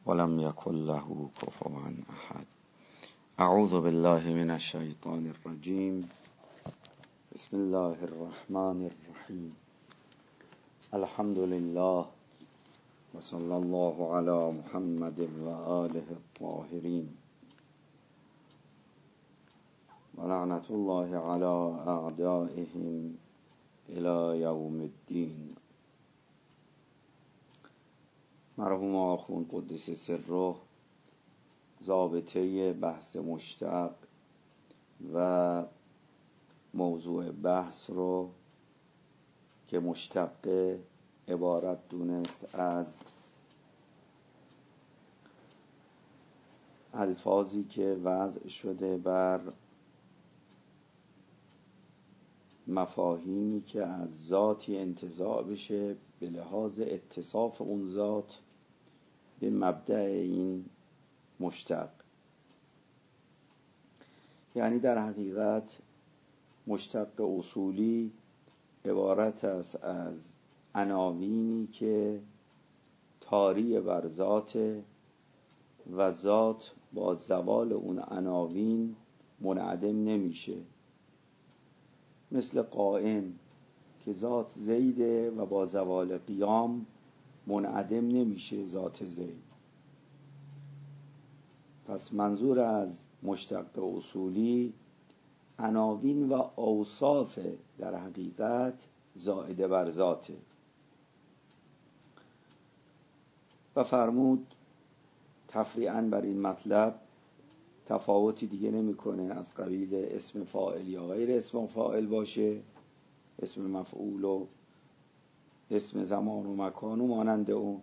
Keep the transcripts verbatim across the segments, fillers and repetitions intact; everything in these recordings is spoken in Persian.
ولم يكن له كفوا أحد. اعوذ بالله من الشیطان الرجیم. بسم الله الرحمن الرحیم. الحمد لله و صلی الله علی محمد و آله الطاهرین و لعنت الله علی اعدائهم الی یوم الدین. مرحوم آخوند قدس سره ضابطه بحث مشتق و موضوع بحث رو که مشتق عبارت دونست از الفاظی که وضع شده بر مفاهیمی که از ذاتی انتزاع بشه به لحاظ اتصاف اون ذات به مبدأ این مشتق. یعنی در حقیقت مشتق اصولی عبارت است از عناوینی که طاری بر ذات و ذات با زوال اون عناوین منعدم نمیشه. مثل قائم که ذات زیده و با زوال قیام منعدم نمیشه ذات زید. پس منظور از مشتق اصولی عناوین و اوصاف در حقیقت زائده بر ذاته. و فرمود تفریعاً بر این مطلب تفاوتی دیگه نمیکنه از قبیل اسم فاعل یا غیر اسم فاعل باشه، اسم مفعول و اسم زمان و مکان و مانند اون.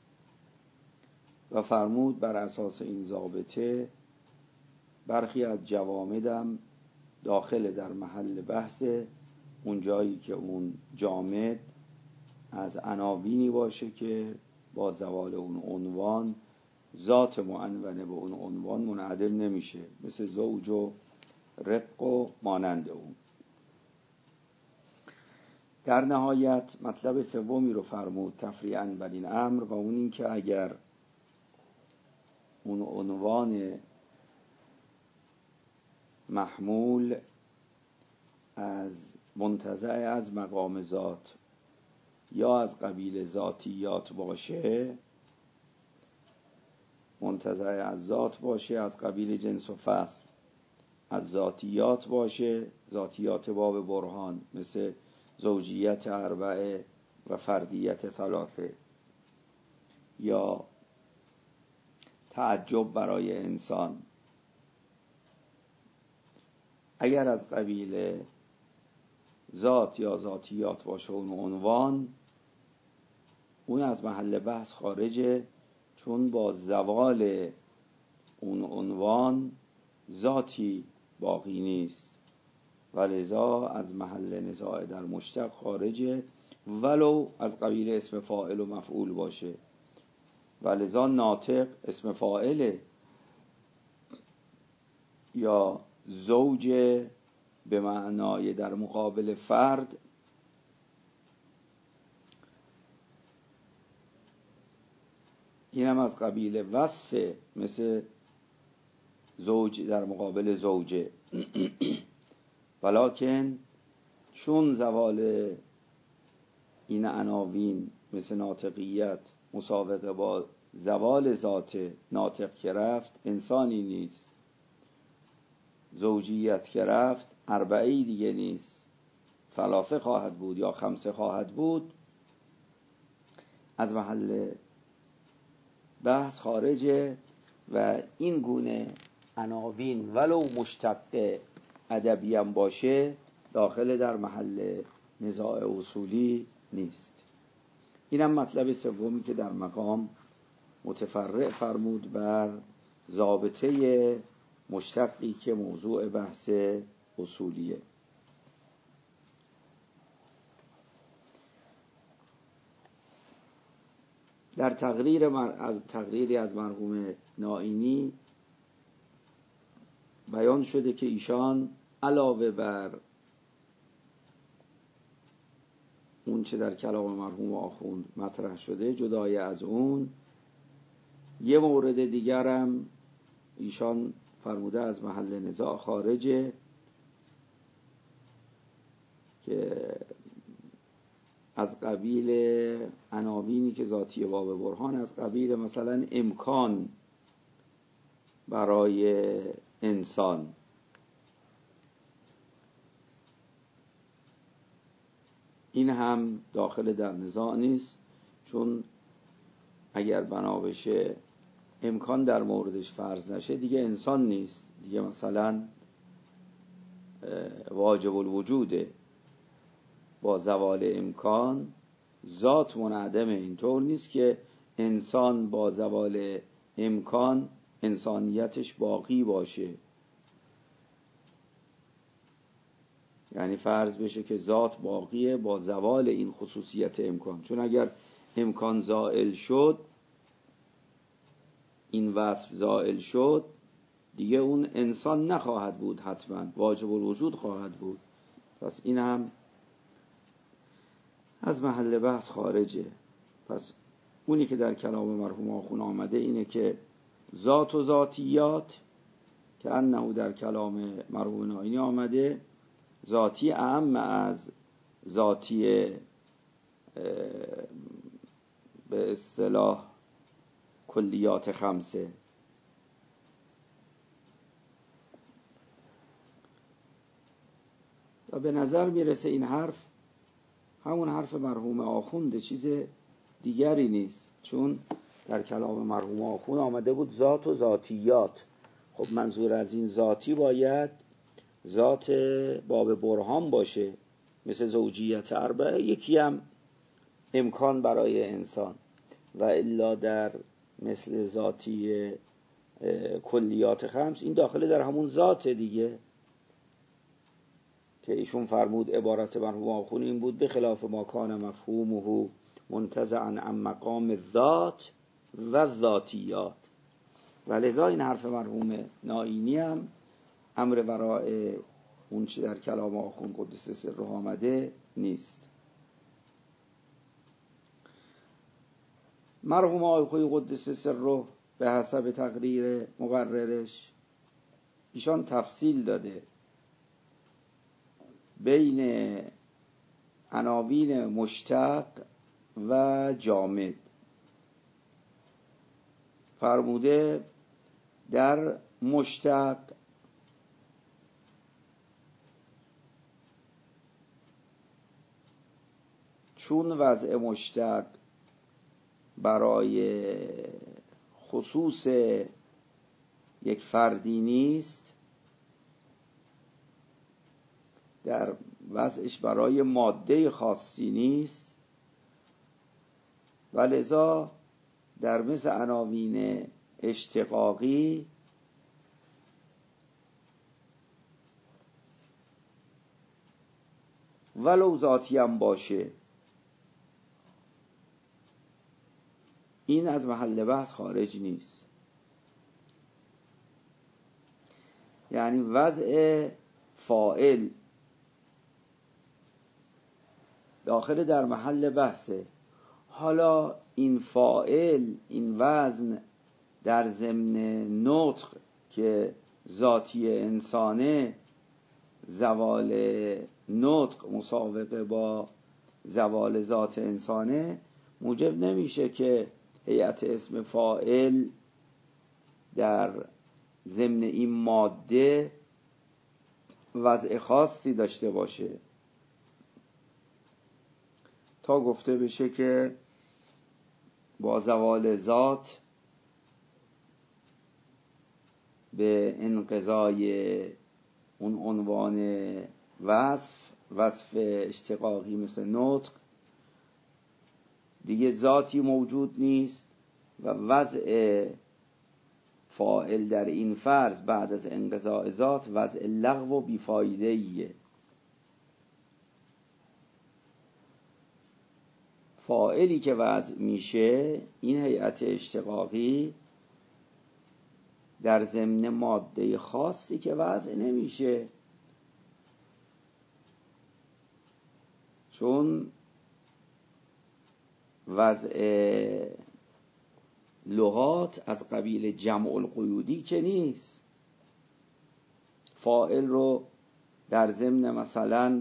و فرمود بر اساس این ضابطه برخی از جوامدم داخل در محل بحث اون جایی که اون جامد از عناوینی باشه که با زوال اون عنوان ذات معنونه به اون عنوان منعدم نمیشه، مثل زوج و رق و مانند اون. در نهایت مطلب سومی رو فرمود تفریعاً بر این امر و اون این که اگر اون عنوان محمول از منتزع از مقام ذات یا از قبیل ذاتیات باشه، منتزع از ذات باشه از قبیل جنس و فصل، از ذاتیات باشه ذاتیات باب برهان مثل زوجیت اربعه و فردیت ثلاثه، یا تعجب برای انسان. اگر از قبیل ذات یا ذاتیات باشه اون عنوان، اون از محل بحث خارجه، چون با زوال اون عنوان ذاتی باقی نیست و لذا از محل نزاع در مشتق خارجه، ولو از قبیل اسم فاعل و مفعول باشه. و لذا ناطق اسم فاعله یا زوج به معنای در مقابل فرد اینم از قبیل وصف، مثل زوج در مقابل زوجه. ولکن چون زوال این عناوین مثل ناطقیت مسابقه با زوال ذات ناطق که رفت انسانی نیست، زوجیت که رفت اربعه‌ای دیگه نیست، ثلاثه خواهد بود یا خمسه خواهد بود، از محل بحث خارجه. و این گونه عناوین ولو مشتق ادبی هم باشه داخل در محل نزاع اصولی نیست. اینم مطلب سومی که در مقام متفرع فرمود بر ضابطه مشتقی که موضوع بحث اصولیه. در تقریر از تقریری از مرحوم نائینی بیان شده که ایشان علاوه بر اون چه در کلام مرحوم آخوند مطرح شده، جدای از اون یه مورد دیگرم ایشان فرموده از محل نزاع خارجه که از قبیل عناوینی که ذاتی باب برهان، از قبیل مثلا امکان برای انسان، این هم داخل در نزاع نیست، چون اگر بنا بشه امکان در موردش فرض نشه دیگه انسان نیست، دیگه مثلا واجب الوجوده. با زوال امکان ذات منعدمه، اینطور نیست که انسان با زوال امکان انسانیتش باقی باشه. یعنی فرض بشه که ذات باقیه با زوال این خصوصیت امکان، چون اگر امکان زائل شد، این وصف زائل شد، دیگه اون انسان نخواهد بود، حتما واجب الوجود خواهد بود. پس این هم از محل بحث خارجه. پس اونی که در کلام مرحوم آخوند آمده اینه که ذات و ذاتیات که انه در کلام مرحوم نائینی آمده ذاتی اعم از ذاتی به اصطلاح کلیات خمسه. و به نظر میرسه این حرف همون حرف مرحوم آخونده، چیز دیگری نیست، چون در کلام مرحوم آخوند آمده بود ذات و ذاتیات. خب منظور از این ذاتی باید ذات باب برهان باشه، مثل زوجیت اربعه، یکی هم امکان برای انسان، و الا در مثل ذاتی کلیات خمس این داخل در همون ذات دیگه که ایشون فرمود عبارت مرحوم آخوند این بود به خلاف ما کان مفهومه منتزعا عن مقام الذات و ذاتیات. و لذا این حرف مرحوم نائینی هم امر وراء اون چی در کلام آخوند قدس سره آمده نیست. مرحوم آخوند قدس سره به حسب تقریر مقررش ایشان تفصیل داده بین عناوین مشتق و جامد. فرموده در مشتق چون وضع مشتق برای خصوص یک فردی نیست، در وضعش برای ماده خاصی نیست، و لذا در مثل عناوین اشتقاقی ولو ذاتی هم باشه این از محل بحث خارج نیست. یعنی وضع فاعل داخل در محل بحثه. حالا این فاعل، این وزن در ضمن نطق که ذاتی انسانه، زوال نطق مسابقه با زوال ذات انسانه، موجب نمیشه که هیئت اسم فاعل در ضمن این ماده وضع خاصی داشته باشه، تا گفته بشه که با زوال ذات به انقضای اون عنوان وصف وصف اشتقاقی مثل نطق دیگه ذاتی موجود نیست و وضع فاعل در این فرض بعد از انقضاء ذات وضع لغو و بیفایده‌ایه. فاعلی که وضع میشه این هیئت اشتقاقی در ضمن ماده خاصی که وضع نمیشه، چون وضع لغات از قبیل جمع القیودی که نیست. فاعل رو در ضمن مثلا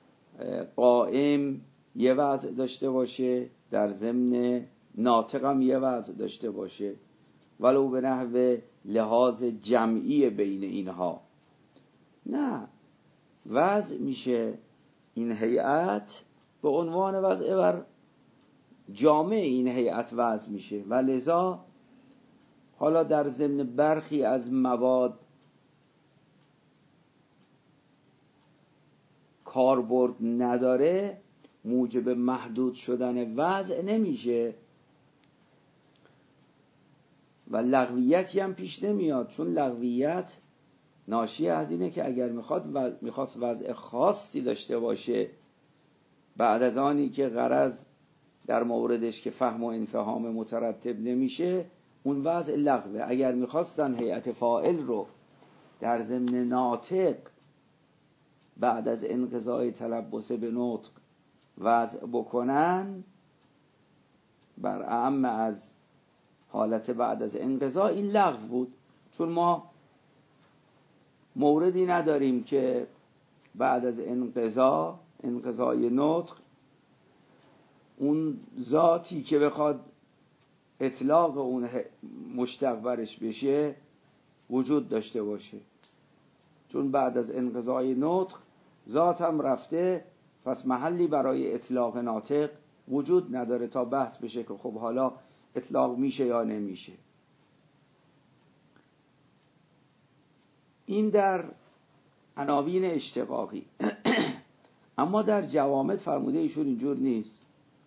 قائم یه وضع داشته باشه، در ضمن ناطق هم یه وضع داشته باشه، ولو به نحو لحاظ جمعی بین اینها. نه، وضع میشه این هیئت به عنوان وضع بر جامع این هیئت وضع میشه و لذا حالا در ضمن برخی از مواد کاربرد نداره، موجب محدود شدن وضع نمیشه و لغویتی هم پیش نمیاد، چون لغویت ناشی از اینه که اگر میخواد میخواست وضع خاصی داشته باشه بعد از آنی که غرض در موردش که فهم و انفهام مترتب نمیشه، اون وضع لغوه. اگر میخواستن هیئت فاعل رو در ضمن ناطق بعد از انقضای تلبس به نطق وضع بکنن بر اعم از حالت بعد از انقضا، این لغو بود، چون ما موردی نداریم که بعد از انقضا انقضای نطق اون ذاتی که بخواد اطلاق اون مشتق برش بشه وجود داشته باشه، چون بعد از انقضای نطق ذات هم رفته، پس محلی برای اطلاق ناطق وجود نداره تا بحث بشه که خب حالا اطلاق میشه یا نمیشه. این در عناوین اشتقاقی. اما در جوامد فرموده ایشون اینجور نیست.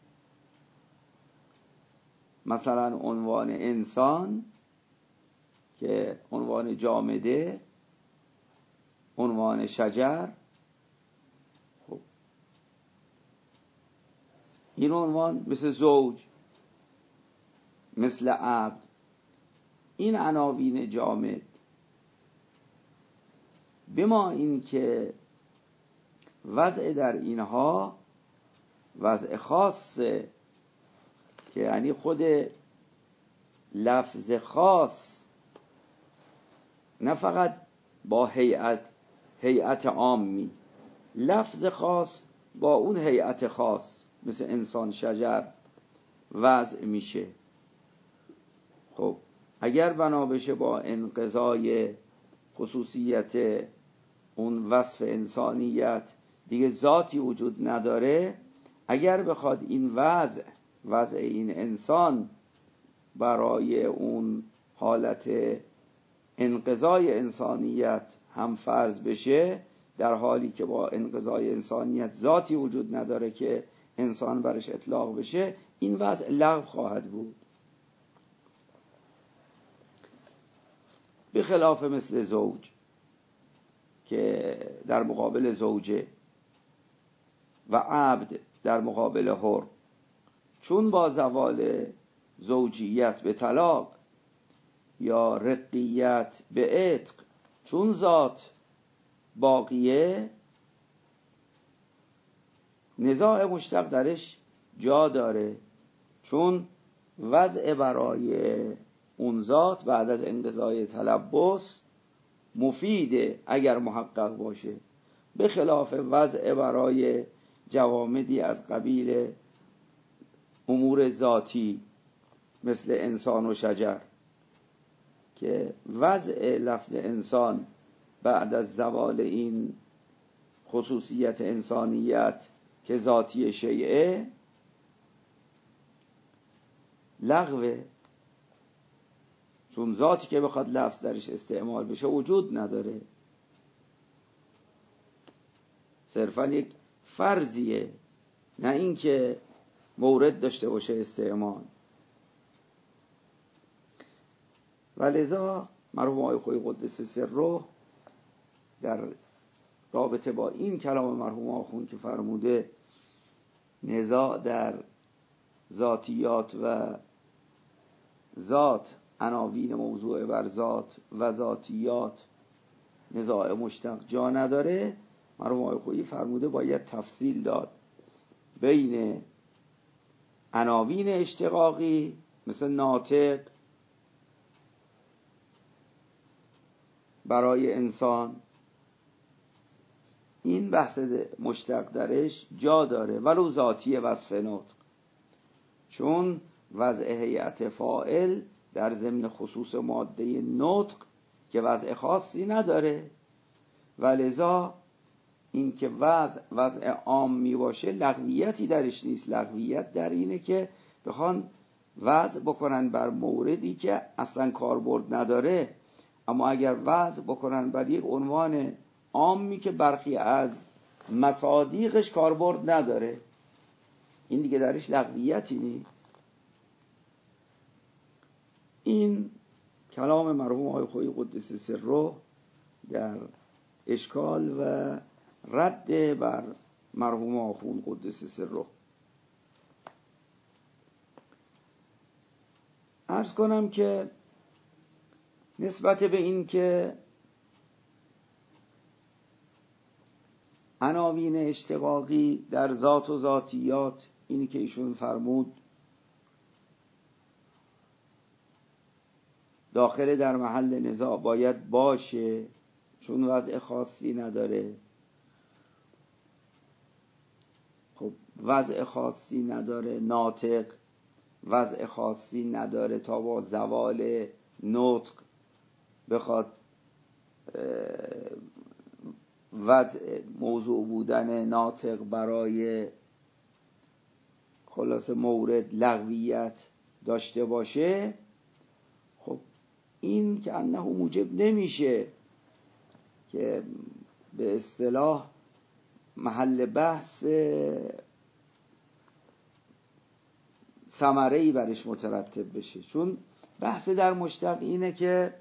مثلا عنوان انسان که عنوان جامده، عنوان شجر، خب این عنوان مثل زوج، مثل عبد، این عناوین جامد، بما این که وضع در اینها وضع خاصه که یعنی خود لفظ خاص نه فقط با هیئت هیئت عامی، لفظ خاص با اون هیئت خاص مثل انسان، شجر وضع میشه. خب اگر بنا بشه با انقضای خصوصیت اون وصف انسانیت دیگه ذاتی وجود نداره، اگر بخواد این وضع وضع این انسان برای اون حالت انقضای انسانیت هم فرض بشه، در حالی که با انقضای انسانیت ذاتی وجود نداره که انسان برش اطلاق بشه، این وضع لغو خواهد بود. به خلاف مثل زوج که در مقابل زوجه و عبد در مقابل حر، چون با زوال زوجیت به طلاق یا رقیت به عتق چون ذات باقیه، نزاع مشتق درش جا داره، چون وضع برای اون ذات بعد از انقضای تلبس مفیده اگر محقق باشه، به خلاف وضع برای جوامدی از قبیل امور ذاتی مثل انسان و شجر که وضع لفظ انسان بعد از زوال این خصوصیت انسانیت که ذاتی شیعه لغوه، چون ذاتی که بخواد لفظ درش استعمال بشه وجود نداره، صرفا یک فرضیه، نه اینکه مورد داشته باشه استعمال. و لذا مرحوم آقای خویی قدس سره در رابطه با این کلام مرحوم آخوند که فرموده نزاع در ذاتیات و ذات، عناوین موضوع بر ذات و ذاتیات نزاع مشتق جا نداره، مرحوم آقای خویی فرموده باید تفصیل داد بین عناوین اشتقاقی مثل ناطق، برای انسان، این بحث مشتق درش جا داره ولو ذاتی وصف نطق، چون وضع هیئت فاعل در ضمن خصوص ماده نطق که وضع خاصی نداره، ولذا این که وضع وضع عام می باشه لغویتی درش نیست. لغویت در اینه که بخوان وضع بکنن بر موردی که اصلا کاربرد نداره، اما اگر وضع بکنن بر یک عنوان عامی که برخی از مصادیقش کاربرد نداره، این دیگه درش لغویتی نیست. این کلام مرحوم آقای خویی قدس سره در اشکال و رد بر مرحوم آخوند قدس سره. عرض کنم که نسبت به این که عناوین اشتقاقی در ذات و ذاتیات، اینی که ایشون فرمود داخل در محل نزاع باید باشه چون وضع خاصی نداره. خب وضع خاصی نداره، ناطق وضع خاصی نداره تا با زوال نطق بخواد وضع موضوع بودن ناطق برای خلاص مورد لغویت داشته باشه. خب این که انه موجب نمیشه که به اصطلاح محل بحث ثمره‌ای برش مترتب بشه، چون بحث در مشتق اینه که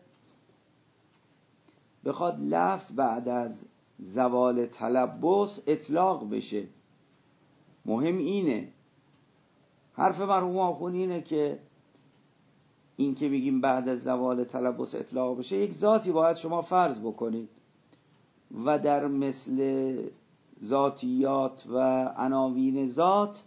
بخواد لفظ بعد از زوال تلبس اطلاق بشه. مهم اینه، حرف مرحوم آخوند اینه که این که میگیم بعد از زوال تلبس اطلاق بشه، یک ذاتی باید شما فرض بکنید و در مثل ذاتیات و عناوین ذات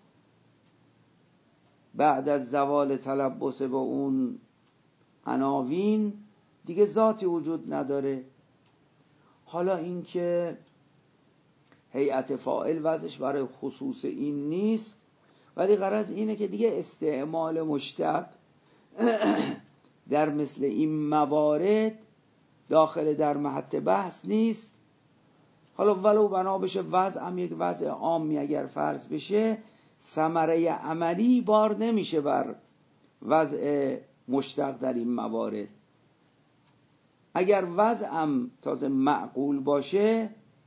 بعد از زوال تلبس با اون عناوین دیگه ذاتی وجود نداره. حالا این که هیئت فاعل وضعش برای خصوص این نیست، ولی غرض اینه که دیگه استعمال مشتق در مثل این موارد داخل در محط بحث نیست. حالا ولو بنا بشه وضع هم یک وضع عامی اگر فرض بشه، ثمره عملی بار نمیشه بر وضع مشتق در این موارد. اگر وضع هم تازه معقول باشه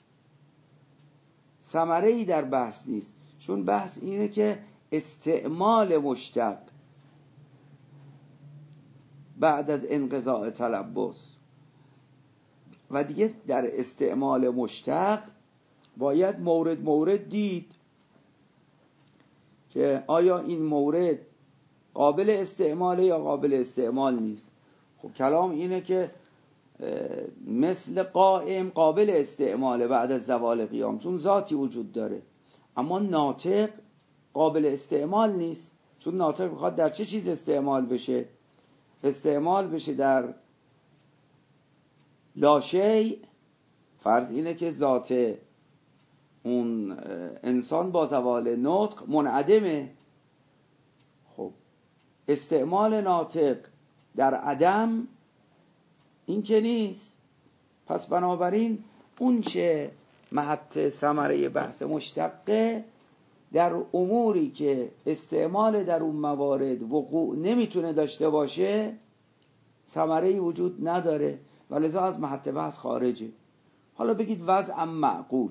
ثمره‌ای در بحث نیست، چون بحث اینه که استعمال مشتق بعد از انقضاء تلبس، و دیگه در استعمال مشتق باید مورد مورد دید که آیا این مورد قابل استعماله یا قابل استعمال نیست. خب کلام اینه که مثل قائم قابل استعماله بعد از زوال قیام چون ذاتی وجود داره، اما ناطق قابل استعمال نیست، چون ناطق بخواد در چه چیز استعمال بشه؟ استعمال بشه در لاشی. فرض اینه که ذات اون انسان با زوال نطق منعدمه. خب استعمال ناطق در عدم این که نیست. پس بنابراین اون چه محط ثمره بحث مشتقه در اموری که استعمال در اون موارد وقوع نمیتونه داشته باشه ثمره‌ای وجود نداره و لذا از محط بحث خارجه. حالا بگید وضعم معقول،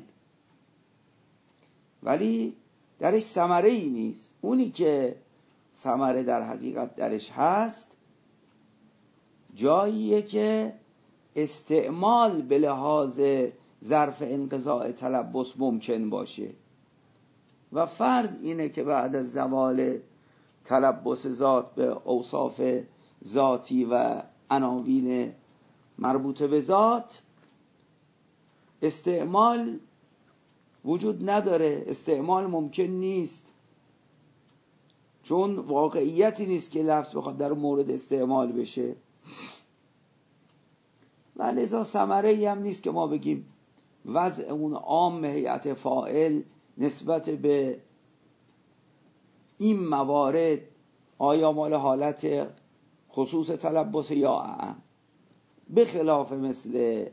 ولی درش ثمره‌ای نیست. اونی که ثمره در حقیقت درش هست جاییه که استعمال به لحاظ ظرف انقضاء تلبس ممکن باشه، و فرض اینه که بعد از زوال تلبس ذات به اوصاف ذاتی و عناوین مربوط به ذات استعمال وجود نداره، استعمال ممکن نیست، چون واقعیتی نیست که لفظ بخواد در مورد استعمال بشه. و لذا ثمره ای هم نیست که ما بگیم وضع اون عام هیئت فاعل نسبت به این موارد آیا مال حالت خصوص تلبس یا اعم، به خلاف مثل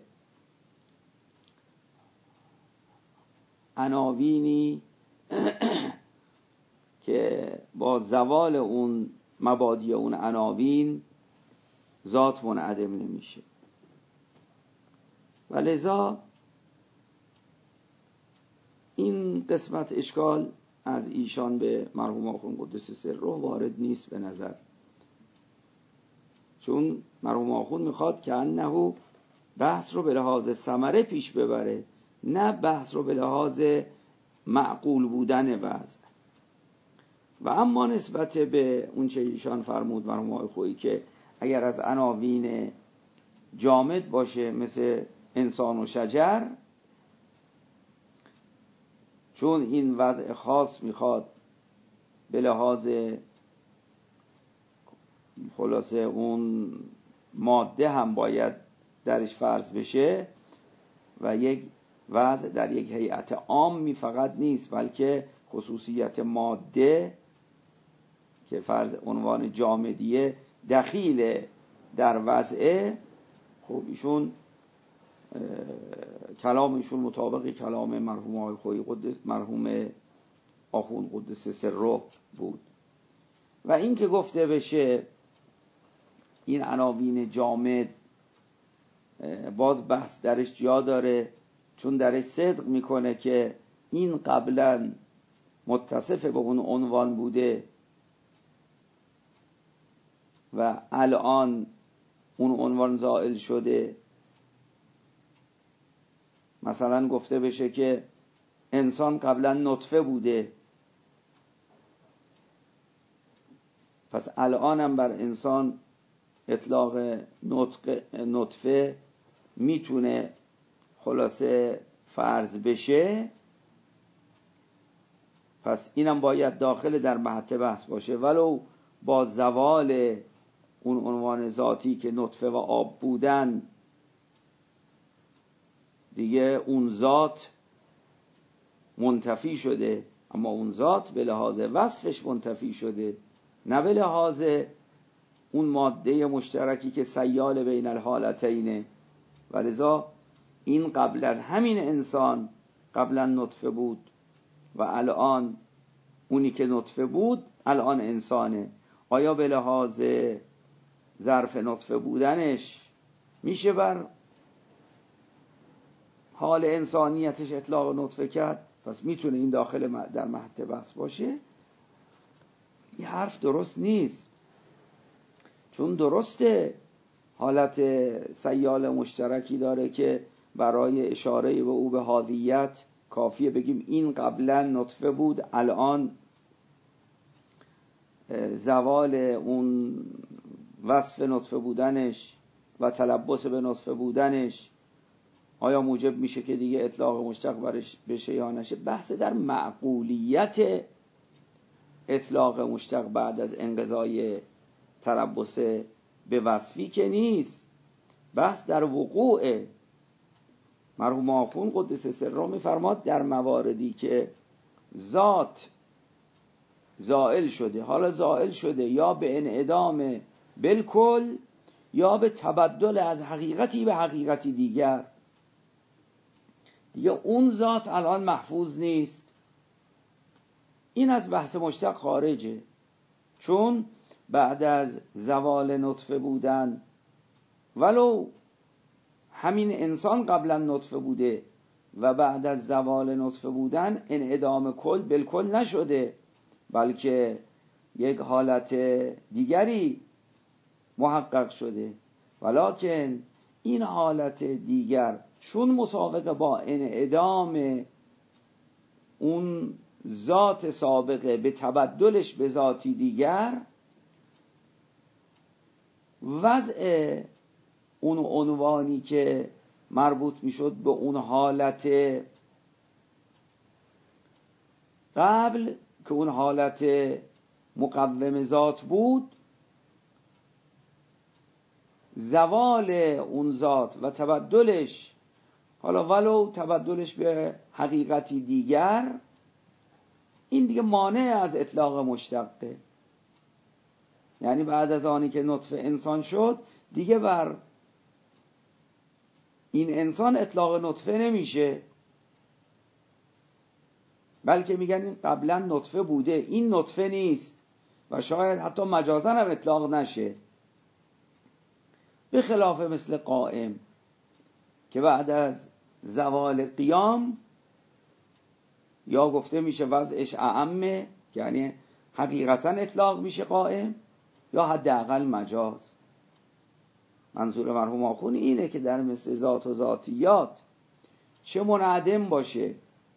عناوینی که با زوال اون مبادی اون عناوین ذات منعدم نمیشه. و لذا این قسمت اشکال از ایشان به مرحوم آخوند قدس سره وارد نیست به نظر، چون مرحوم آخوند میخواد که انه بحث رو به لحاظ ثمره پیش ببره، نه بحث رو به لحاظ معقول بودن وضع. و اما نسبت به اون چه ایشان فرمود مرحوم آقای خویی که اگر از عناوین جامد باشه مثل انسان و شجر، چون این وضع خاص میخواد به لحاظ خلاصه اون ماده هم باید درش فرض بشه و یک وضع در یک هیئت عامی فقط نیست بلکه خصوصیت ماده که فرض عنوان جامدیه دخیل در وضعه. خب ایشون کلامشون مطابق کلام مرحوم آقای خویی قدس مرحوم آخوند قدس سره بود. و این که گفته بشه این عناوین جامد باز بحث درش جا داره، چون درش صدق میکنه که این قبلا متصف به اون عنوان بوده و الان اون عنوان زائل شده. مثلا گفته بشه که انسان قبلا نطفه بوده، پس الان هم بر انسان اطلاق نطفه میتونه خلاصه فرض بشه، پس اینم باید داخل در بحث بحث باشه، ولو با زوال اون عنوان ذاتی که نطفه و آب بودن دیگه اون ذات منتفی شده، اما اون ذات به لحاظ وصفش منتفی شده، نه به لحاظ اون ماده مشترکی که سیال بین الحالتینه. و لذا این قبلا همین انسان قبلا نطفه بود و الان اونی که نطفه بود الان انسانه. آیا به لحاظ ظرف نطفه بودنش میشه بر حال انسانیتش اطلاق نطفه کرد؟ پس میتونه این داخل در محط بحث باشه. این حرف درست نیست، چون درسته حالت سیال مشترکی داره که برای اشاره به او به حاضیت کافیه بگیم این قبلا نطفه بود، الان زوال اون وصف نطفه بودنش و تلبس به نطفه بودنش آیا موجب میشه که دیگه اطلاق مشتق برش بشه یا نشه؟ بحث در معقولیت اطلاق مشتق بعد از انقضای تلبس به وصفی که نیست، بحث در وقوع. مرحوم آخوند قدس سره میفرماد در مواردی که ذات زائل شده، حالا زائل شده یا به انعدام بالکل یا به تبدل از حقیقتی به حقیقتی دیگر، دیگه اون ذات الان محفوظ نیست، این از بحث مشتق خارجه. چون بعد از زوال نطفه بودن ولو همین انسان قبلا نطفه بوده و بعد از زوال نطفه بودن انعدام کل بالکل نشده، بلکه یک حالت دیگری محقق شده، ولکن این حالت دیگر چون مسابقه با انعدام اون ذات سابقه به تبدلش به ذاتی دیگر، وضع اون عنوانی که مربوط میشد به اون حالت قبل که اون حالت مقوم ذات بود، زوال اون ذات و تبدلش، حالا ولو تبدلش به حقیقتی دیگر، این دیگه مانع از اطلاق مشتقه. یعنی بعد از آنی که نطفه انسان شد دیگه بر این انسان اطلاق نطفه نمیشه، بلکه میگن این قبلا نطفه بوده، این نطفه نیست و شاید حتی مجازاً هم اطلاق نشه. به خلاف مثل قائم که بعد از زوال قیام یا گفته میشه وضعش اعمه، یعنی حقیقتا اطلاق میشه قائم، یا حداقل مجاز. منظور مرحوم آخوند اینه که در مثل ذات و ذاتیات چه منعدم باشه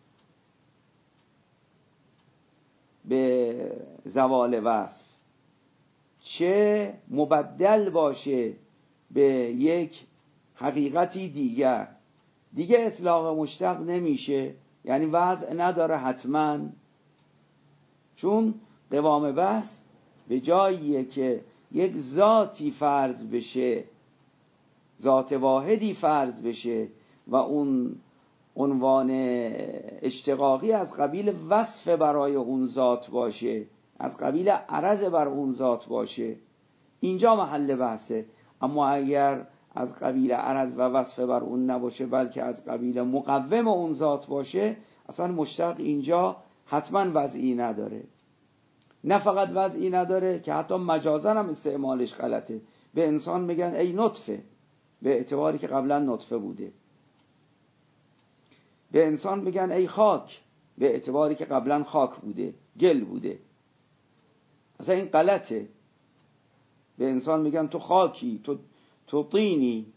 به زوال وصف، چه مبدل باشه به یک حقیقتی دیگر، دیگه اطلاق مشتق نمیشه، یعنی وضع نداره حتما. چون قوام بحث به جاییه که یک ذاتی فرض بشه، ذات واحدی فرض بشه و اون عنوان اشتقاقی از قبیل وصف برای اون ذات باشه، از قبیل عرض بر اون ذات باشه، اینجا محل بحثه. اما اگر از قبیل عرض و وصف بر اون نباشه بلکه از قبیل مقوم اون ذات باشه، اصلا مشتق اینجا حتما وضعی نداره. نه فقط وضعی نداره که حتی مجازاً هم استعمالش غلطه. به انسان میگن ای نطفه، به اعتباری که قبلا نطفه بوده. به انسان میگن ای خاک، به اعتباری که قبلا خاک بوده، گل بوده. اصلا این غلطه. به انسان میگن تو خاکی، تو تو طینی،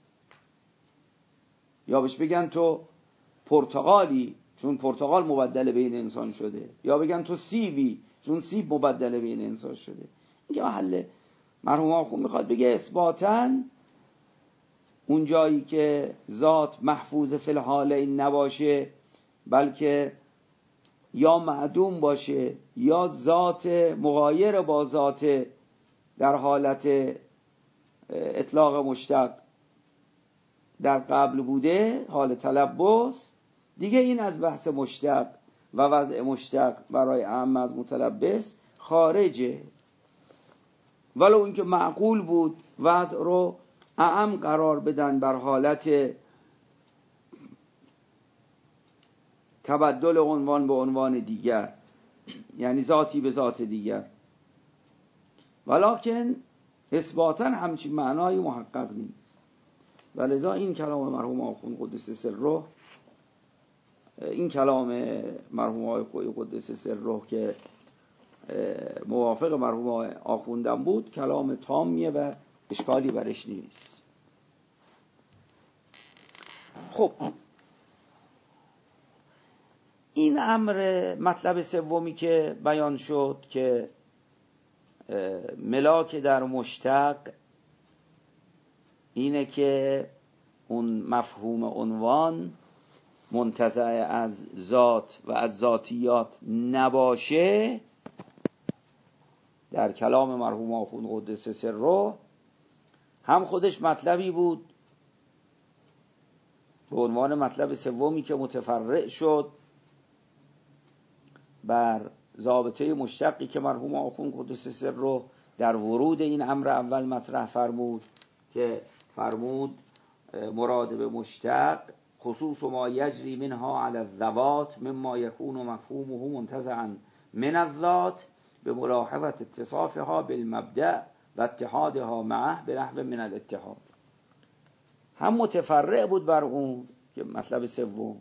یا بهش بگن تو پرتقالی چون پرتقال مبدل به این انسان شده، یا بگن تو سیبی چون سیب مبدل به این انسان شده. این که محل مرحوم آخوند میخواد بگه اثباتاً اون جایی که ذات محفوظ فی الحالین نباشه، بلکه یا معدوم باشه یا ذات مغایر با ذات در حالت اطلاق مشتق در قبل بوده، حال تلبس، دیگه این از بحث مشتق و وضع مشتق برای اعم از متلبس خارجه. ولو اینکه معقول بود وضع رو اعم قرار بدن بر حالت تبدل عنوان به عنوان دیگر، یعنی ذاتی به ذات دیگر، ولکن اثباتا همچین معنای محقق نیست. ولذا این کلام مرحوم آخوند قدس سره، این کلام مرحوم آقای قدس سره که موافق مرحوم آخوندم بود، کلام تامیه و اشکالی برش نیست. خب این امر مطلب سومی که بیان شد که ملاک در مشتق اینه که اون مفهوم عنوان منتزع از ذات و از ذاتیات نباشه، در کلام مرحوم آخوند قدس سره هم خودش مطلبی بود به عنوان مطلب سومی که متفرع شد بر ضابطه مشتقی که مرحوم آخوند قدس سره در ورود این امر اول مطرح فرمود، که فرمود مراد به مشتق خصوص ما یجری منها علی الذوات مما یکون مفهومه منتزعا من الذات به ملاحظه اتصافها بالمبدأ و اتحادها معه به نحو من الاتحاد. هم متفرع بود بر اون که مطلب سوم،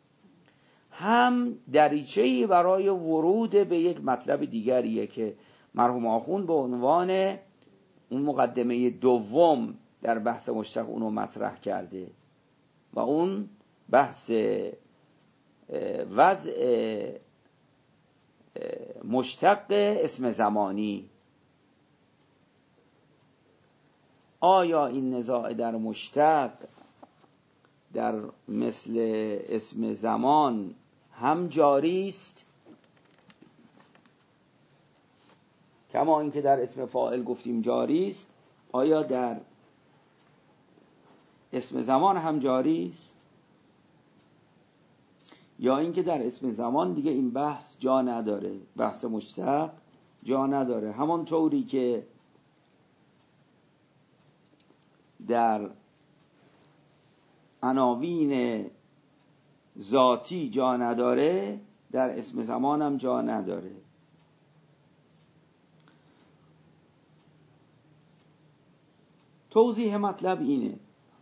هم دریچه‌ای برای ورود به یک مطلب دیگریه که مرحوم آخوند به عنوان اون مقدمه دوم در بحث مشتق اونو مطرح کرده و اون بحث وضع مشتق اسم زمانی. آیا این نزاع در مشتق در مثل اسم زمان هم جاری است کما اینکه در اسم فاعل گفتیم جاری است؟ آیا در اسم زمان هم جاری است، یا اینکه در اسم زمان دیگه این بحث جا نداره، بحث مشتق جا نداره. همانطوری که در عناوین ذاتی جا نداره، در اسم زمان هم جا نداره. توضیح مطلب اینه،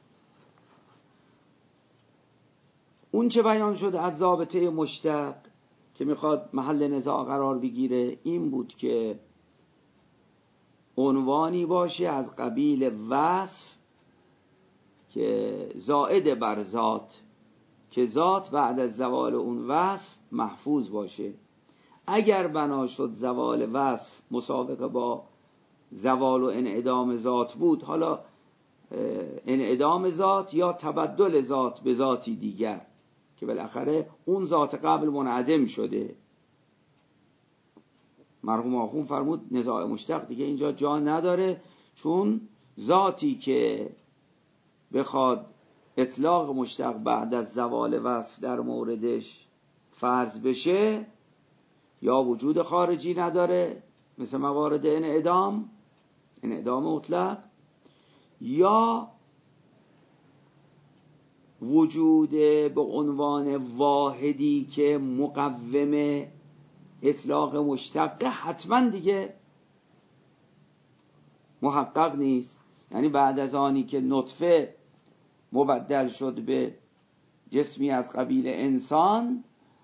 اون چه بیان شد از ضابطه مشتق که میخواد محل نزاع قرار بگیره این بود که عنوانی باشه از قبیل وصف که زائد بر ذات، که ذات بعد از زوال اون وصف محفوظ باشه. اگر بنا شد زوال وصف مسابقه با زوال و انعدام ذات بود، حالا انعدام ذات یا تبدل ذات به ذاتی دیگر که بالاخره اون ذات قبل منعدم شده، مرحوم آخوند فرمود نزاع مشتق دیگه اینجا جا نداره، چون ذاتی که بخواد اطلاق مشتق بعد از زوال وصف در موردش فرض بشه یا وجود خارجی نداره مثل موارد انعدام، انعدام مطلق، یا وجود به عنوان واحدی که مقوم اطلاق مشتق حتما دیگه محقق نیست. یعنی بعد از آنی که نطفه مبدل شد به جسمی از قبیل انسان،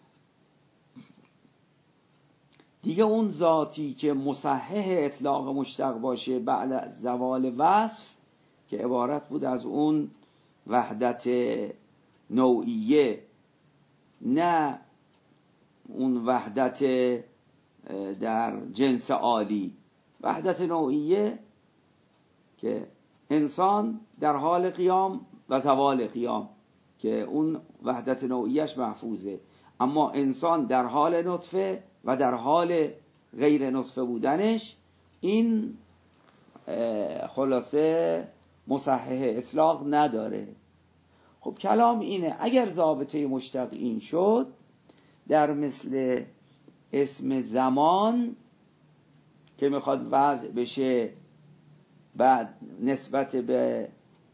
دیگه اون ذاتی که مصحح اطلاق مشتق باشه بعد از زوال وصف که عبارت بود از اون وحدت نوعیه، نه اون وحدت در جنس عالی، وحدت نوعیه که انسان در حال قیام و زوال قیام که اون وحدت نوعیش محفوظه، اما انسان در حال نطفه و در حال غیر نطفه بودنش این خلاصه مصحح اطلاق نداره. خب کلام اینه اگر ضابطه مشتق این شد، در مثل اسم زمان که میخواد وضع بشه بعد نسبت به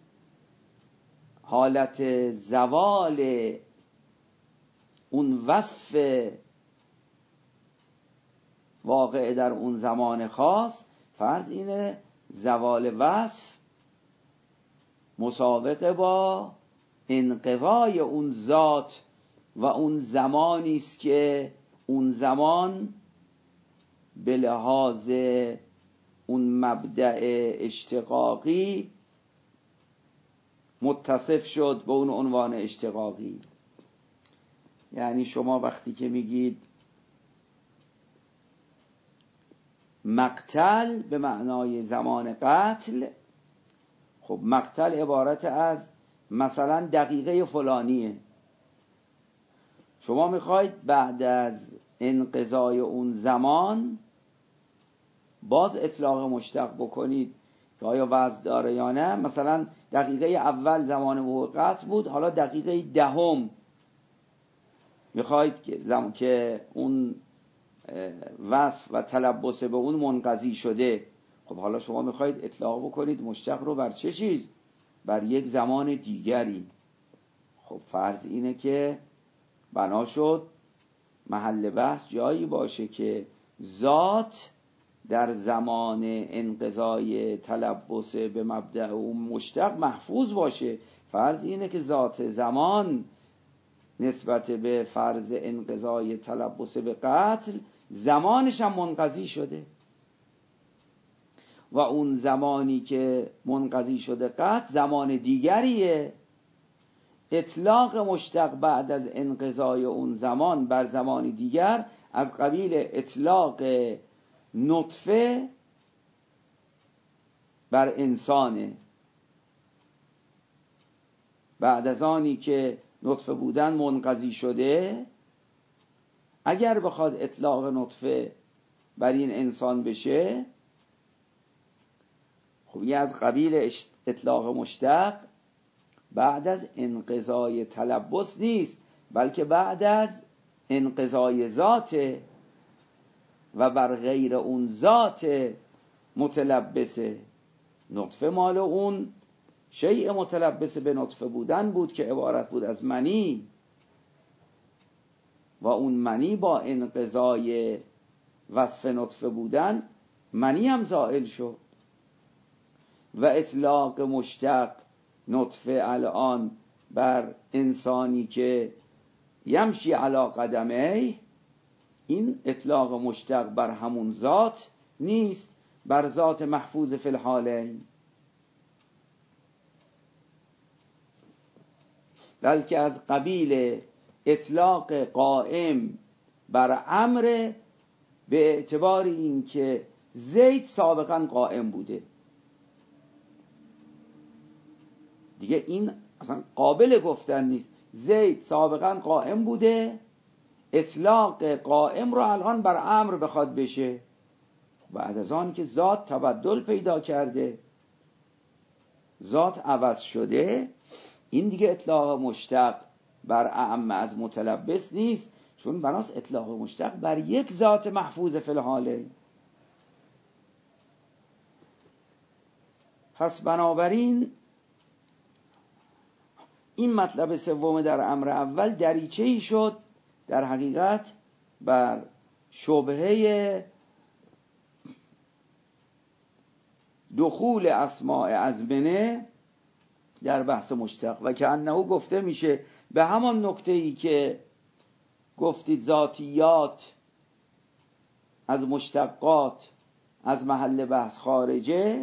حالت زوال اون وصف واقع در اون زمان خاص، فرض اینه زوال وصف مسابقه با انقضای اون ذات و اون زمانی است که اون زمان به لحاظ اون مبدأ اشتقاقی متصف شد به اون عنوان اشتقاقی. یعنی شما وقتی که میگید مقتل به معنای زمان قتل، خب مقتل عبارت از مثلا دقیقه فلانیه، شما میخواید بعد از انقضای اون زمان باز اطلاق مشتق بکنید که آیا وضع داره یا نه. مثلا دقیقه اول زمان وقوع قتل بود، حالا دقیقه دهم میخواید که, زم... که اون وصف و تلبس به اون منقضی شده. خب حالا شما میخواید اطلاق بکنید مشتق رو بر چه چیز؟ بر یک زمان دیگری. خب فرض اینه که بنا شد محل بحث جایی باشه که ذات در زمان انقضای تلبس به مبدأ اون مشتق محفوظ باشه. فرض اینه که ذات زمان نسبت به فرض انقضای تلبس به قتل زمانش هم منقضی شده و اون زمانی که منقضی شده قتل زمان دیگریه. اطلاق مشتق بعد از انقضای اون زمان بر زمان دیگر از قبیل اطلاق نطفه بر انسانه. بعد از آنی که نطفه بودن منقضی شده، اگر بخواد اطلاق نطفه بر این انسان بشه، خب یه از قبیل اطلاق مشتق بعد از انقضای تلبس نیست، بلکه بعد از انقضای ذاته و بر غیر اون ذات متلبسه. نطفه مال اون شیء متلبس به نطفه بودن بود که عبارت بود از منی، و اون منی با انقضای وصف نطفه بودن منی هم زائل شد. و اطلاق مشتق نطفه الان بر انسانی که یمشی علی قدمه، این اطلاق مشتق بر همون ذات نیست، بر ذات محفوظ فی الحالین، بلکه از قبیل اطلاق قائم بر امر به اعتبار این که زید سابقا قائم بوده. دیگه این اصلا قابل گفتن نیست. زید سابقا قائم بوده، اطلاق قائم رو الان بر امر بخواد بشه، بعد از آن که ذات تبدل پیدا کرده، ذات عوض شده، این دیگه اطلاق مشتق بر اعم از متلبس نیست، چون بناس اطلاق مشتق بر یک ذات محفوظ فی الحاله. پس بنابراین این مطلب سوم در امر اول دریچه‌ای شد در حقیقت بر شبهه دخول اسماء ازمنه در بحث مشتق، و که انه گفته میشه به همان نکته‌ای که گفتید ذاتیات از مشتقات از محل بحث خارجه،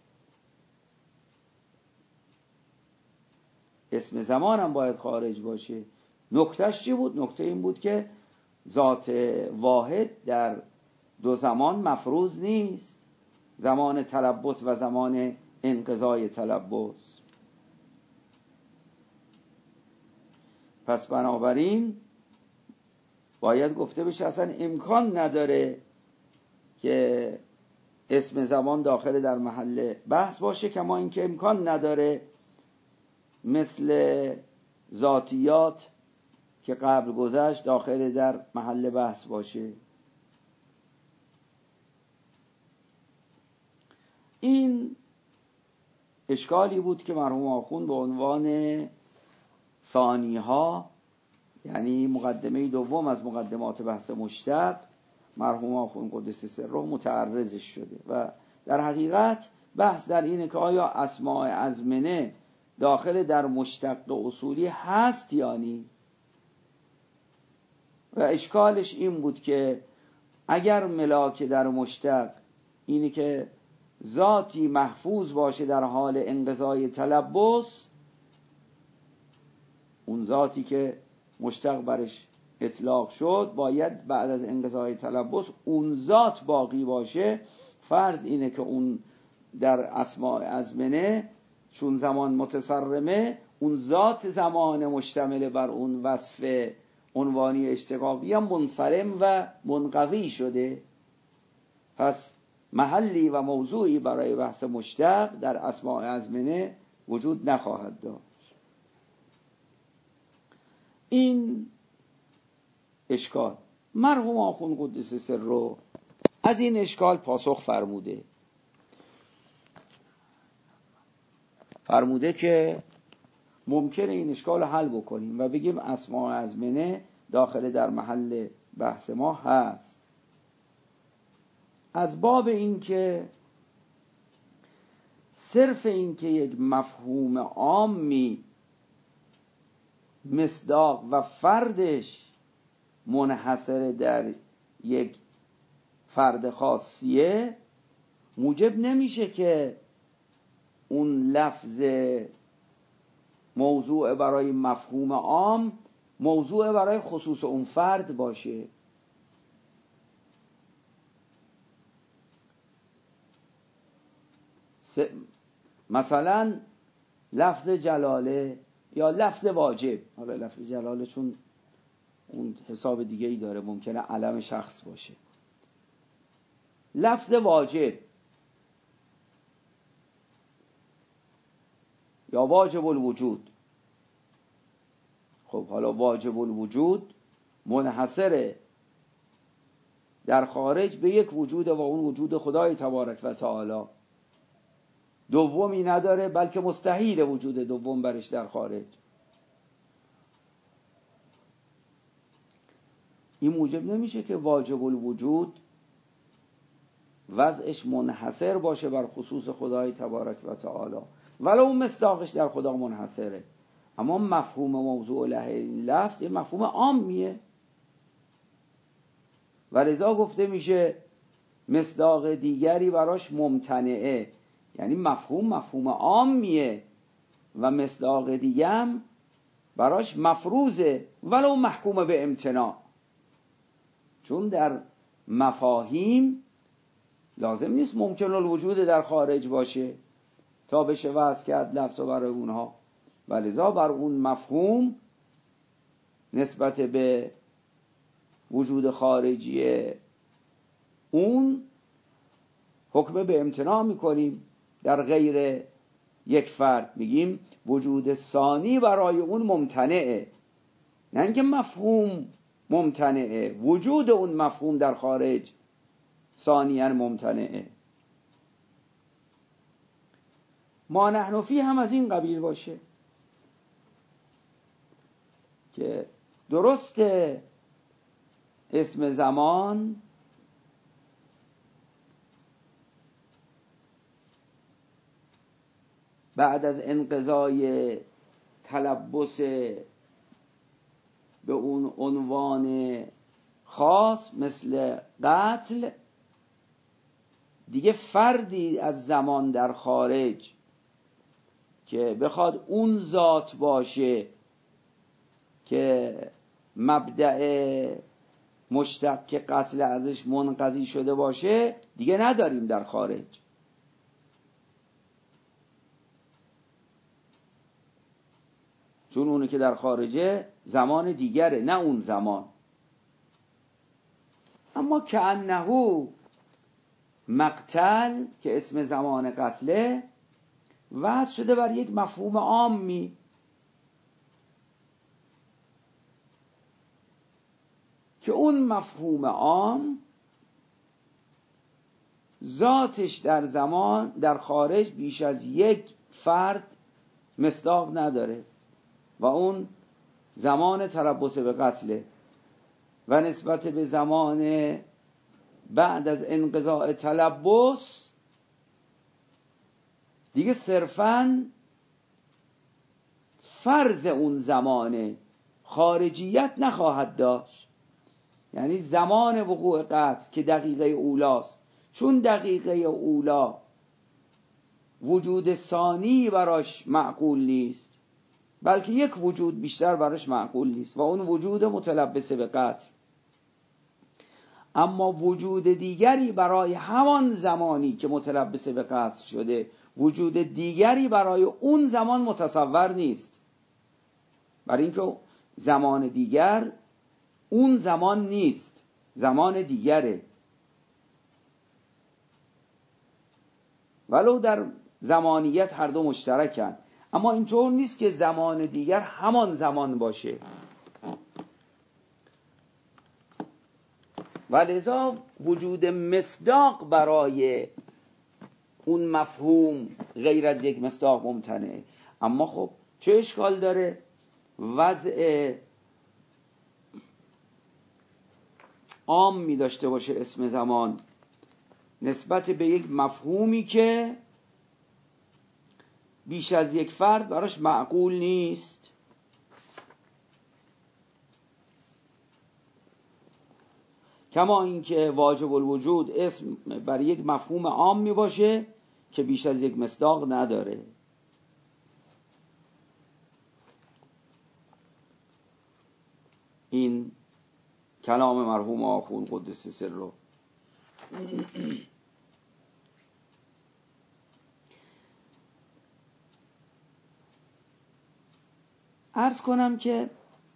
اسم زمان هم باید خارج باشه. نکتهش چی بود؟ نکته این بود که ذات واحد در دو زمان مفروض نیست، زمان تلبس و زمان انقضای تلبس. پس بنابراین باید گفته بشه اصلا امکان نداره که اسم زمان داخل در محل بحث باشه، کما اینکه امکان نداره مثل ذاتیات که قبل گذشت داخل در محل بحث باشه. این اشکالی بود که مرحوم آخوند به عنوان ثانی ها، یعنی مقدمه دوم از مقدمات بحث مشتق، مرحوم آخوند قدس سره متعرضش شده. و در حقیقت بحث در اینه که آیا اسماء ازمنه داخل در مشتق اصولی هست یا نی. و اشکالش این بود که اگر ملاک در مشتق اینی که ذاتی محفوظ باشه در حال انقضای تلبس، اون ذاتی که مشتق برش اطلاق شد باید بعد از انقضای تلبس اون ذات باقی باشه. فرض اینه که اون در اسماء ازمنه چون زمان متصرمه، اون ذات زمان مشتمل بر اون وصف عنوانی اشتقاقی هم منصرم و منقضی شده. پس محلی و موضوعی برای بحث مشتق در اسماء ازمنه وجود نخواهد داشت. این اشکال مرحوم آخوند قدس سره از این اشکال پاسخ فرموده فرموده که ممکنه این اشکال رو حل بکنیم و بگیم اسماء ازمنه داخل در محل بحث ما هست، از باب این که صرف این که یک مفهوم عامی مصداق و فردش منحصر در یک فرد خاصیه موجب نمیشه که اون لفظ موضوع برای مفهوم عام موضوع برای خصوص اون فرد باشه. مثلا لفظ جلاله یا لفظ واجب، حالا لفظ جلاله چون اون حساب دیگه ای داره ممکنه علم شخص باشه. لفظ واجب یا واجب الوجود خب حالا واجب الوجود منحصره در خارج به یک وجود و اون وجود خدای تبارک و تعالی، دومی نداره، بلکه مستحیل وجود دوم برش در خارج. این موجب نمیشه که واجب الوجود وضعش منحصر باشه بر خصوص خدای تبارک و تعالی، ولو اون مصداقش در خدا منحصره. اما مفهوم موضوع له این لفظ یه مفهوم عامیه و لذا گفته میشه مصداق دیگری براش ممتنعه، یعنی مفهوم مفهوم عامیه و مصداق دیگم براش مفروضه ولو محکوم به امتناع. چون در مفاهیم لازم نیست ممکن الوجود در خارج باشه تا بشه وضع کرد لفظ برای اونها، و لذا بر اون مفهوم نسبت به وجود خارجی اون حکم به امتناع میکنیم. در غیر یک فرد میگیم وجود ثانی برای اون ممتنعه، نه اینکه مفهوم ممتنعه، وجود اون مفهوم در خارج ثانیاً ممتنعه. ما نحن فی هم از این قبیل باشه که درست اسم زمان بعد از انقضای تلبس به اون عنوان خاص مثل قتل دیگه فردی از زمان در خارج که بخواد اون ذات باشه که مبدأ مشتق قتل ازش منقضی شده باشه دیگه نداریم در خارج. چون اونی که در خارجه زمان دیگره، نه اون زمان. اما که انهو مقتل که اسم زمان قتله وضع شده بر یک مفهوم عامی که اون مفهوم عام ذاتش در زمان در خارج بیش از یک فرد مصداق نداره و اون زمان تلبس به قتله و نسبت به زمان بعد از انقضاء تلبس دیگه صرفاً فرض اون زمانه خارجیت نخواهد داشت. یعنی زمان وقوع قتل که دقیقه اولاست، چون دقیقه اولا وجود ثانی براش معقول نیست بلکه یک وجود بیشتر براش معقول نیست و اون وجود متلبس به قتل. اما وجود دیگری برای همان زمانی که متلبس به قتل شده، وجود دیگری برای اون زمان متصور نیست، برای اینکه زمان دیگر اون زمان نیست، زمان دیگره. ولو در زمانیت هر دو مشترکن، اما اینطور نیست که زمان دیگر همان زمان باشه. ولذا وجود مصداق برای اون مفهوم غیر از یک مصداق ممتنعه. اما خب چه اشکال داره وضع عام می داشته باشه اسم زمان نسبت به یک مفهومی که بیش از یک فرد براش معقول نیست؟ کما اینکه واجب الوجود اسم برای یک مفهوم عام می باشه که بیش از یک مصداق نداره. این کلام مرحوم آخوند قدس سره. عرض کنم که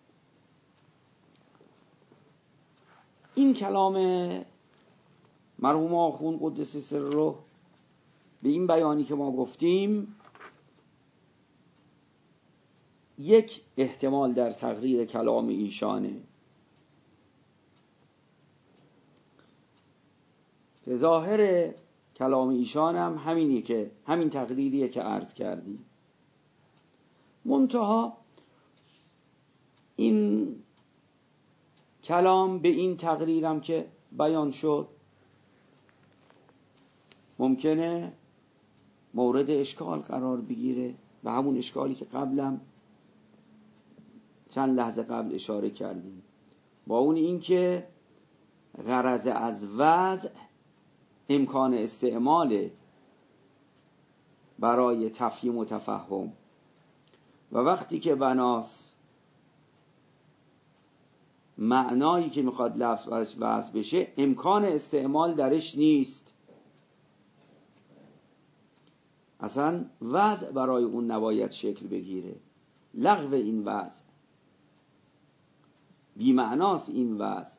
این کلام مرحوم آخوند قدس سره به این بیانی که ما گفتیم یک احتمال در تقریر کلام ایشانه. ظاهر کلام ایشان هم همینی که همین تقریریه که عرض کردیم. منتها این کلام به این تقریرم که بیان شد ممکنه مورد اشکال قرار بگیره، به همون اشکالی که قبلم چند لحظه قبل اشاره کردیم، با اون این که غرض از وضع امکان استعمال برای تفهیم و تفهم، و وقتی که بناس معنایی که میخواد لفظ برش وضع بشه امکان استعمال درش نیست، اصلا وضع برای اون نباید شکل بگیره. لغو این وضع، بی معناست این وضع،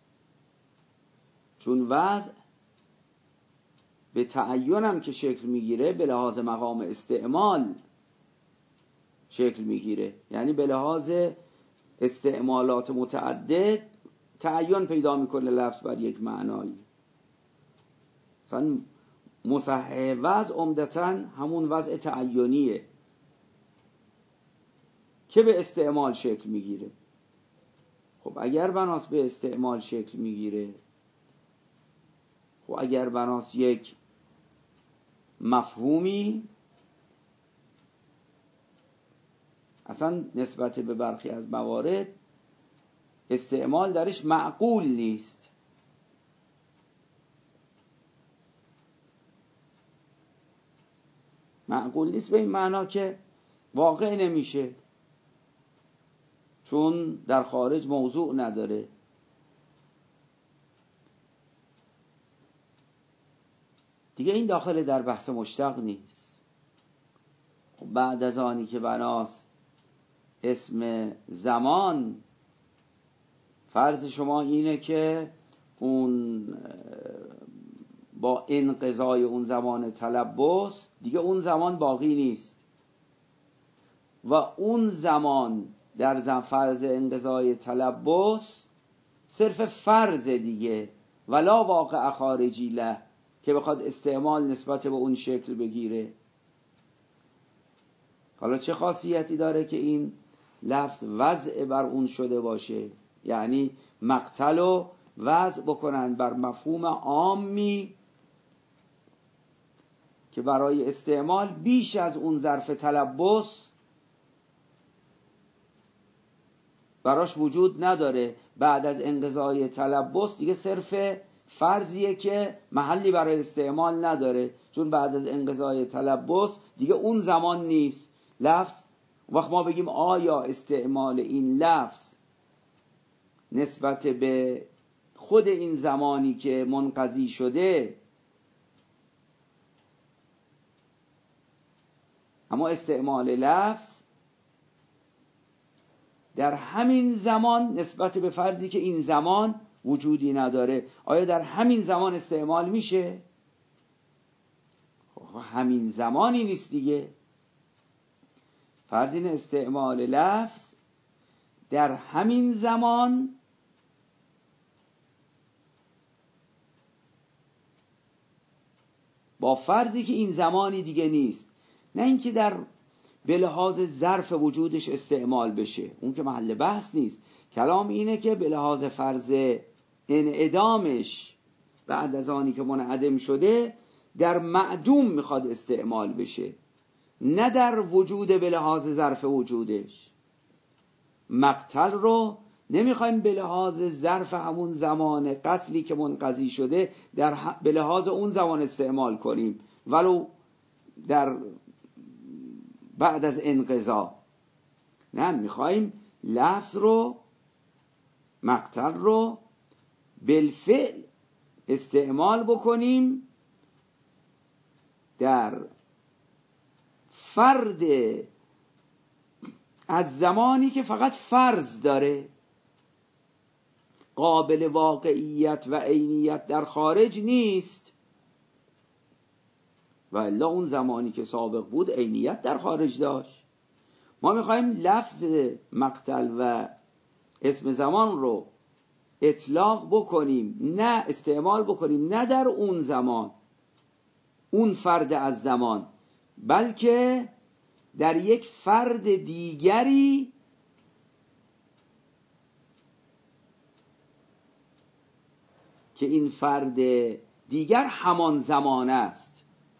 چون وضع به تعینم که شکل میگیره به لحاظ مقام استعمال شکل میگیره، یعنی به لحاظ استعمالات متعدد تعین پیدا میکنه لفظ بر یک معنایی. مثلا مصحح وضع عمدتاً همون وضع تعینیه که به استعمال شکل میگیره. خب اگر بناس به استعمال شکل میگیره، خب اگر بناس یک مفهومی اصلا نسبت به برخی از موارد استعمال درش معقول نیست، معقول نیست به این معنا که واقع نمیشه، چون در خارج موضوع نداره. دیگه این داخل در بحث مشتق نیست. خب بعد از آنی که بناس اسم زمان، فرض شما اینه که اون با انقضای اون زمان تلبس دیگه اون زمان باقی نیست و اون زمان در زمان فرض انقضای تلبس صرف فرض دیگه، ولا واقع خارجی له که بخواد استعمال نسبت به اون شکل بگیره. حالا چه خاصیتی داره که این لفظ وضع بر اون شده باشه؟ یعنی مقتل و وضع بکنن بر مفهوم عامی که برای استعمال بیش از اون ظرف تلبس براش وجود نداره. بعد از انقضای تلبس دیگه صرف فرضیه که محلی برای استعمال نداره، چون بعد از انقضای تلبس دیگه اون زمان نیست لفظ. وقت ما بگیم آیا استعمال این لفظ نسبت به خود این زمانی که منقضی شده، اما استعمال لفظ در همین زمان نسبت به فرضی که این زمان وجودی نداره، آیا در همین زمان استعمال میشه؟ همین زمانی نیست دیگه. فرض این استعمال لفظ در همین زمان با فرضی که این زمانی دیگه نیست، نه اینکه در به لحاظ ظرف وجودش استعمال بشه، اون که محل بحث نیست. کلام اینه که به لحاظ فرض انعدامش بعد از آنی که منعدم شده در معدوم میخواد استعمال بشه، نه در وجود به لحاظ ظرف وجودش. مقتل رو نمیخوایم به لحاظ ظرف همون زمان قتلی که منقضی شده در به لحاظ اون زمان استعمال کنیم، ولو در بعد از انقضا. نه، میخوایم لفظ رو، مقتل رو بالفعل استعمال بکنیم در فرد از زمانی که فقط فرض داره، قابل واقعیت و عینیت در خارج نیست، و الا اون زمانی که سابق بود عینیت در خارج داشت. ما میخوایم لفظ مقتل و اسم زمان رو اطلاق بکنیم، نه استعمال بکنیم، نه در اون زمان، اون فرد از زمان، بلکه در یک فرد دیگری که این فرد دیگر همان زمان است.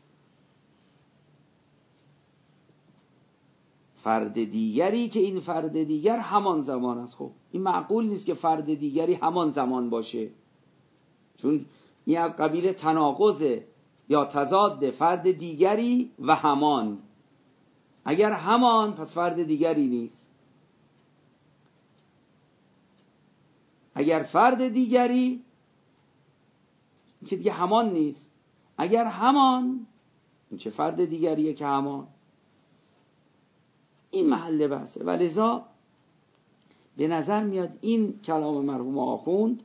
فرد دیگری که این فرد دیگر همان زمان است. خب این معقول نیست که فرد دیگری همان زمان باشه، چون این از قبیل تناقضه یا تضاد فرد دیگری و همان. اگر همان پس فرد دیگری نیست، اگر فرد دیگری که دیگه همان نیست، اگر همان این چه فرد دیگریه که همان. این محل بحثه و لذا به نظر میاد این کلام مرحوم آخوند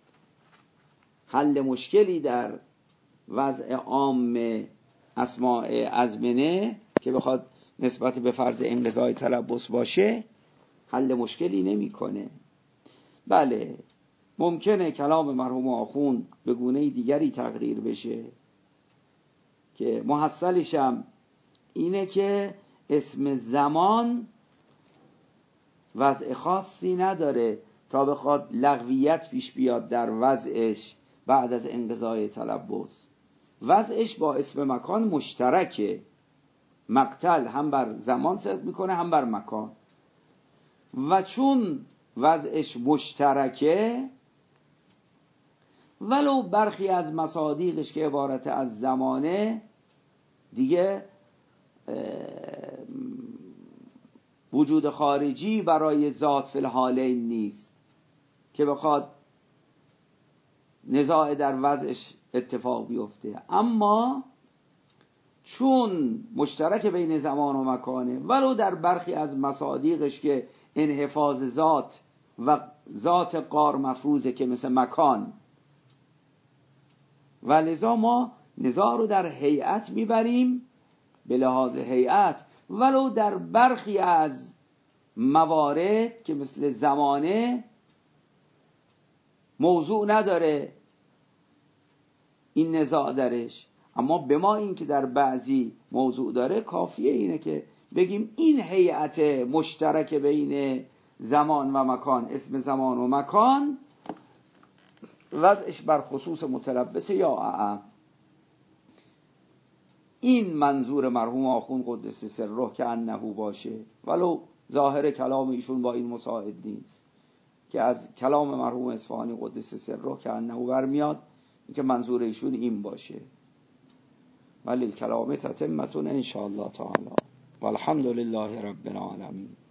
حل مشکلی در وضع عام اسماء ازمنه که بخواد نسبت به فرض انقضای تلبس باشه حل مشکلی نمیکنه. بله ممکنه کلام مرحوم آخوند به گونه دیگری تقریر بشه که محصلش هم اینه که اسم زمان وضع خاصی نداره تا بخواد لغویت پیش بیاد در وضعش بعد از انقضای تلبس. وضعش با اسم مکان مشترکه، مقتل هم بر زمان صدق میکنه هم بر مکان، و چون وضعش مشترکه ولو برخی از مصادیقش که عبارت از زمانه دیگه وجود خارجی برای ذات فی الحالین نیست که بخواد نزاع در وضعش اتفاق بیفته، اما چون مشترک بین زمان و مکانه ولو در برخی از مصادیقش که انحفاظ ذات و ذات قار مفروضه که مثل مکان، و لذا ما نزاع رو در هیئت میبریم به لحاظ هیئت، ولو در برخی از موارد که مثل زمانه موضوع نداره این نزاع درش، اما به ما این که در بعضی موضوع داره کافیه اینه که بگیم این هیئت مشترک بین زمان و مکان، اسم زمان و مکان، وضعش بر خصوص متلبس یا اعم. این منظور مرحوم آخوند قدس سره که انه باشه، ولو ظاهر کلام ایشون با این مساعد نیست که از کلام مرحوم اصفهانی قدس سره که انه برمیاد که منظور ایشون این باشه. ولی الکلام تتمتون ان شاء الله تعالی والحمد لله رب العالمین.